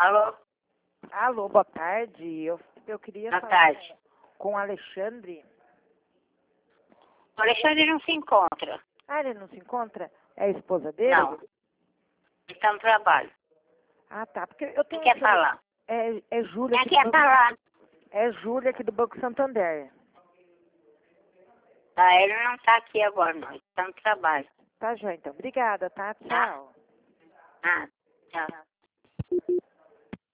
Alô? Alô, boa tarde. Eu queria Boa falar tarde. com o Alexandre. O Alexandre não se encontra. Ah, ele não se encontra? É a esposa dele? Não. Ele está no trabalho. Ah, tá. Porque eu Quem tenho quer falar? É Júlia Quem aqui quer falar? É Júlia aqui do Banco Santander. Tá, ele não está aqui agora, não. Ele está no trabalho. Tá, joia, então. Obrigada, tá? Tá. Tchau. Ah, tchau.